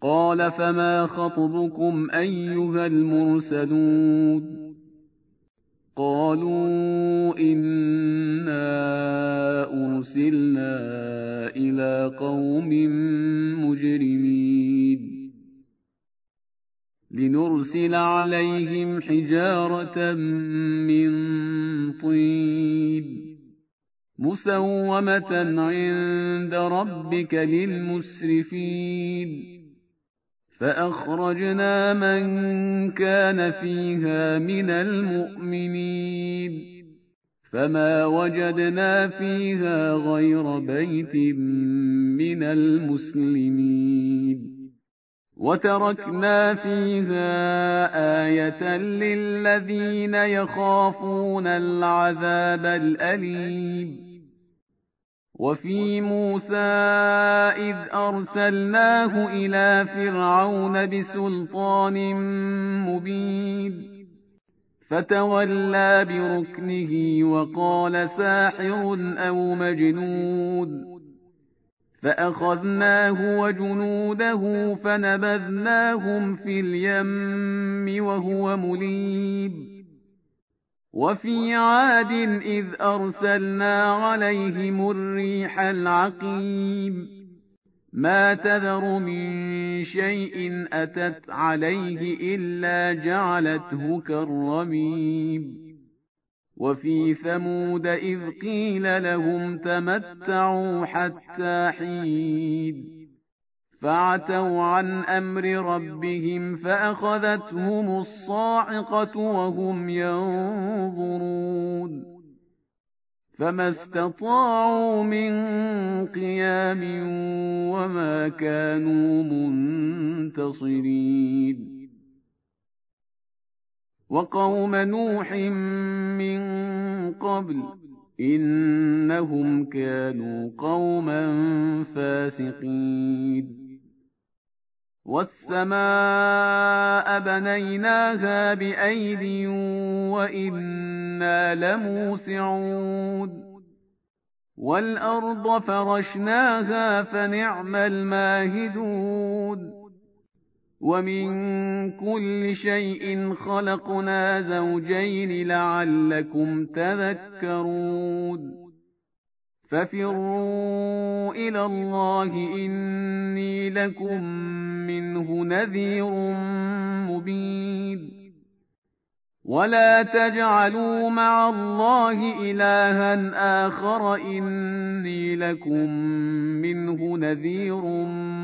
قال فما خطبكم أيها المرسلون قالوا إنا أرسلنا إلى قوم مجرمين لنرسل عليهم حجارة من طين مسومة عند ربك للمسرفين فأخرجنا من كان فيها من المؤمنين فما وجدنا فيها غير بيت من المسلمين وتركنا فيها آية للذين يخافون العذاب الأليم وفي موسى إذ أرسلناه إلى فرعون بسلطان مبين فتولى بركنه وقال ساحر أو مجنون فأخذناه وجنوده فنبذناهم في اليم وهو مليم وفي عاد إذ أرسلنا عليهم الريح العقيم ما تذر من شيء أتت عليه إلا جعلته كالرميم وفي ثمود إذ قيل لهم تمتعوا حتى حين فعتوا عن أمر ربهم فأخذتهم الصاعقة وهم ينظرون فما استطاعوا من قيام وما كانوا منتصرين وقوم نوح من قبل إنهم كانوا قوما فاسقين والسماء بنيناها بأيد وإنا لموسعون والأرض فرشناها فنعم الماهدون ومن كل شيء خلقنا زوجين لعلكم تذكرون ففروا إلى الله إني لكم منه نذير مبين ولا تجعلوا مع الله إلها آخر إني لكم منه نذير